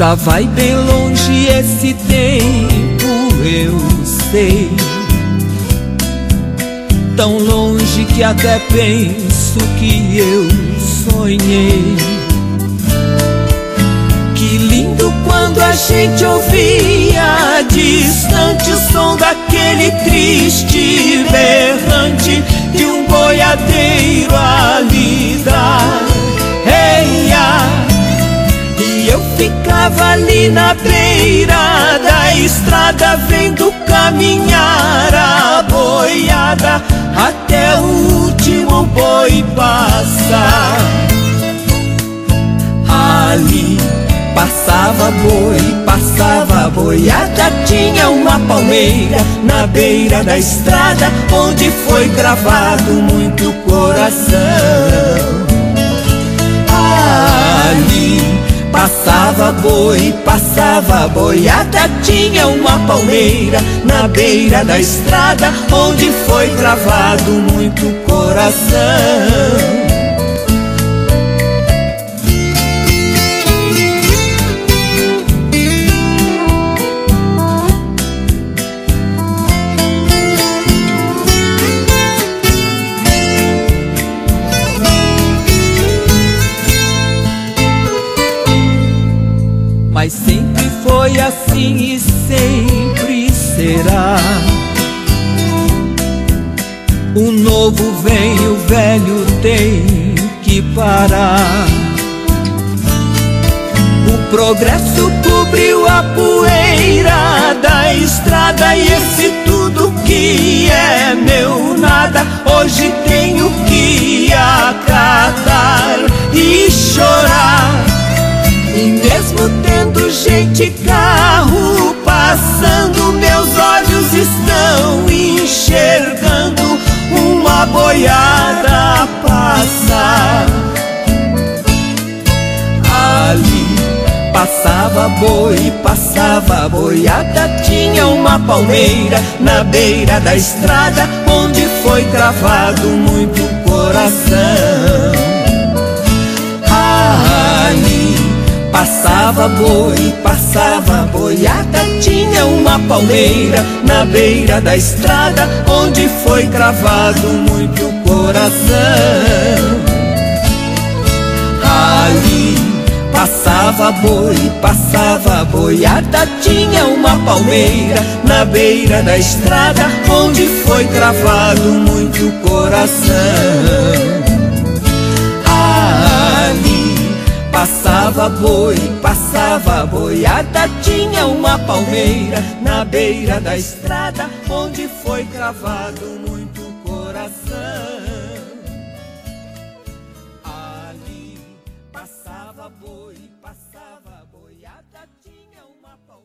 Já vai bem longe esse tempo, eu sei. Tão longe que até penso que eu sonhei. Que lindo quando a gente ouvia distante o som daquele triste berrante de um boiadeiro a lidar. E eu ficava ali na beira da estrada, vendo caminhar a boiada até o último boi passar. Ali passava boiada, tinha uma palmeira na beira da estrada, onde foi gravado muito coração. Ali passava boiada, tinha uma palmeira na beira da estrada, onde foi gravado muito coração. Mas sempre foi assim e sempre será. O novo vem, o velho tem que parar. O progresso cobriu a poeira da estrada, e esse tudo que é meu nada hoje tenho que acatar e chorar. E mesmo tendo gente, carro passando, meus olhos estão enxergando uma boiada passar. Ali passava boiada, tinha uma palmeira na beira da estrada, onde foi cravado muito coração. Ali passava boiada, tinha uma palmeira na beira da estrada, onde foi cravado muito coração. Ali passava boiada, tinha uma palmeira na beira da estrada, onde foi cravado muito coração. Passava boiada, tinha uma palmeira na beira da estrada, onde foi cravado muito